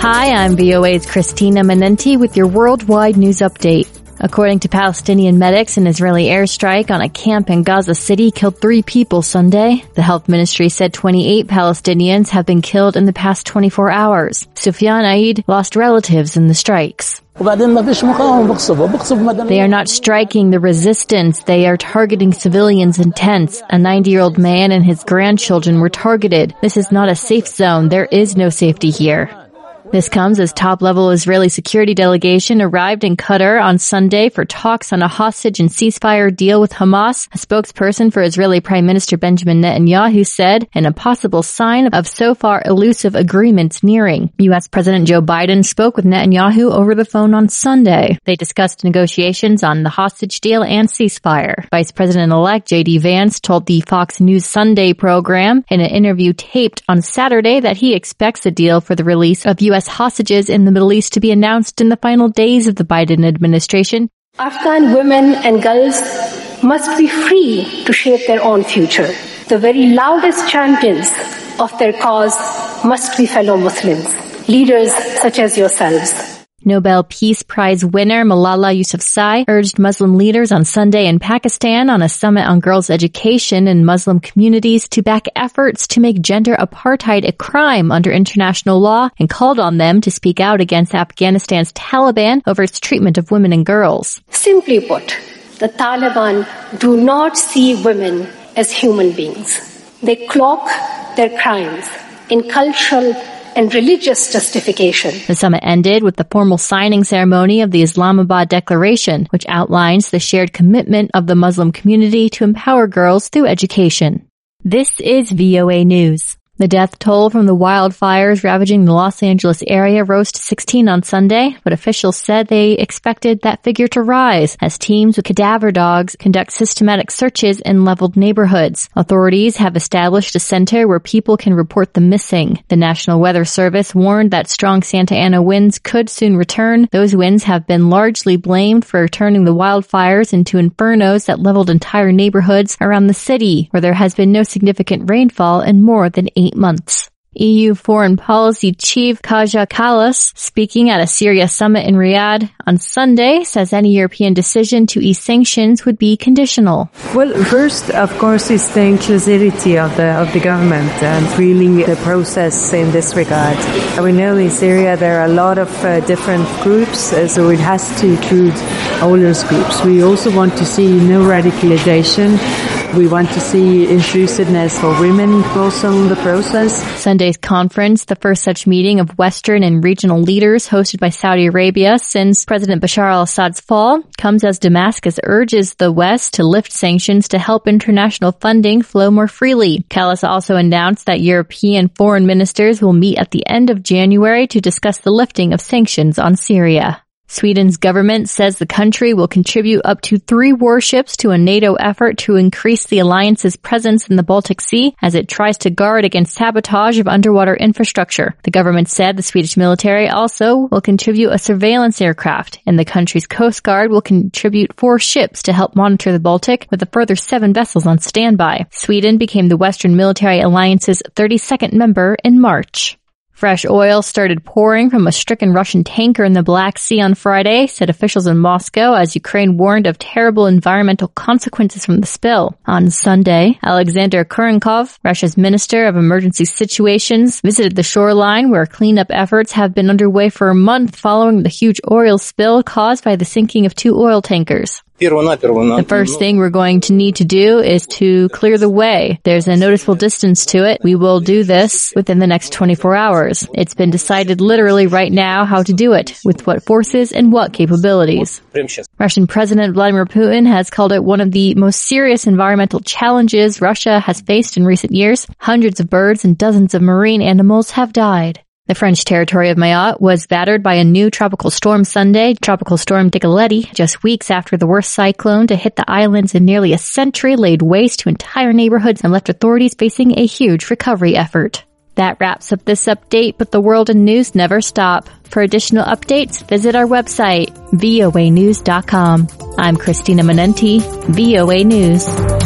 Hi, I'm VOA's Christina Manenti with your worldwide news update. According to Palestinian medics, an Israeli airstrike on a camp in Gaza City killed 3 people Sunday. The health ministry said 28 Palestinians have been killed in the past 24 hours. Sufyan Aid lost relatives in the strikes. They are not striking the resistance. They are targeting civilians in tents. A 90-year-old man and his grandchildren were targeted. This is not a safe zone. There is no safety here. This comes as top-level Israeli security delegation arrived in Qatar on Sunday for talks on a hostage and ceasefire deal with Hamas. A spokesperson for Israeli Prime Minister Benjamin Netanyahu said, in a possible sign of so far elusive agreements nearing. U.S. President Joe Biden spoke with Netanyahu over the phone on Sunday. They discussed negotiations on the hostage deal and ceasefire. Vice President-elect J.D. Vance told the Fox News Sunday program in an interview taped on Saturday that he expects a deal for the release of U.S. hostages in the Middle East to be announced in the final days of the Biden administration. Afghan women and girls must be free to shape their own future. The very loudest champions of their cause must be fellow Muslims, leaders such as yourselves. Nobel Peace Prize winner Malala Yousafzai urged Muslim leaders on Sunday in Pakistan on a summit on girls' education in Muslim communities to back efforts to make gender apartheid a crime under international law and called on them to speak out against Afghanistan's Taliban over its treatment of women and girls. Simply put, the Taliban do not see women as human beings. They cloak their crimes in cultural and religious justification. The summit ended with the formal signing ceremony of the Islamabad Declaration, which outlines the shared commitment of the Muslim community to empower girls through education. This is VOA News. The death toll from the wildfires ravaging the Los Angeles area rose to 16 on Sunday, but officials said they expected that figure to rise as teams with cadaver dogs conduct systematic searches in leveled neighborhoods. Authorities have established a center where people can report the missing. The National Weather Service warned that strong Santa Ana winds could soon return. Those winds have been largely blamed for turning the wildfires into infernos that leveled entire neighborhoods around the city, where there has been no significant rainfall in more than 8 months. EU Foreign Policy Chief Kaja Kallas, speaking at a Syria summit in Riyadh on Sunday, says any European decision to ease sanctions would be conditional. Well, first, of course, is the inclusivity of the government and really the process in this regard. We know in Syria there are a lot of different groups, so it has to include all those groups. We also want to see no radicalization. We want to see inclusiveness for women also in the process. Sunday's conference, the first such meeting of Western and regional leaders hosted by Saudi Arabia since President Bashar al-Assad's fall, comes as Damascus urges the West to lift sanctions to help international funding flow more freely. Kallas also announced that European foreign ministers will meet at the end of January to discuss the lifting of sanctions on Syria. Sweden's government says the country will contribute up to 3 warships to a NATO effort to increase the alliance's presence in the Baltic Sea as it tries to guard against sabotage of underwater infrastructure. The government said the Swedish military also will contribute a surveillance aircraft, and the country's Coast Guard will contribute 4 ships to help monitor the Baltic, with a further 7 vessels on standby. Sweden became the Western Military Alliance's 32nd member in March. Fresh oil started pouring from a stricken Russian tanker in the Black Sea on Friday, said officials in Moscow, as Ukraine warned of terrible environmental consequences from the spill. On Sunday, Alexander Kurenkov, Russia's Minister of Emergency Situations, visited the shoreline where cleanup efforts have been underway for a month following the huge oil spill caused by the sinking of 2 oil tankers. The first thing we're going to need to do is to clear the way. There's a noticeable distance to it. We will do this within the next 24 hours. It's been decided literally right now how to do it, with what forces and what capabilities. Russian President Vladimir Putin has called it one of the most serious environmental challenges Russia has faced in recent years. Hundreds of birds and dozens of marine animals have died. The French territory of Mayotte was battered by a new tropical storm Sunday, Tropical Storm Dikeledi, just weeks after the worst cyclone to hit the islands in nearly a century laid waste to entire neighborhoods and left authorities facing a huge recovery effort. That wraps up this update, but the world and news never stop. For additional updates, visit our website, voanews.com. I'm Christina Manenti, VOA News.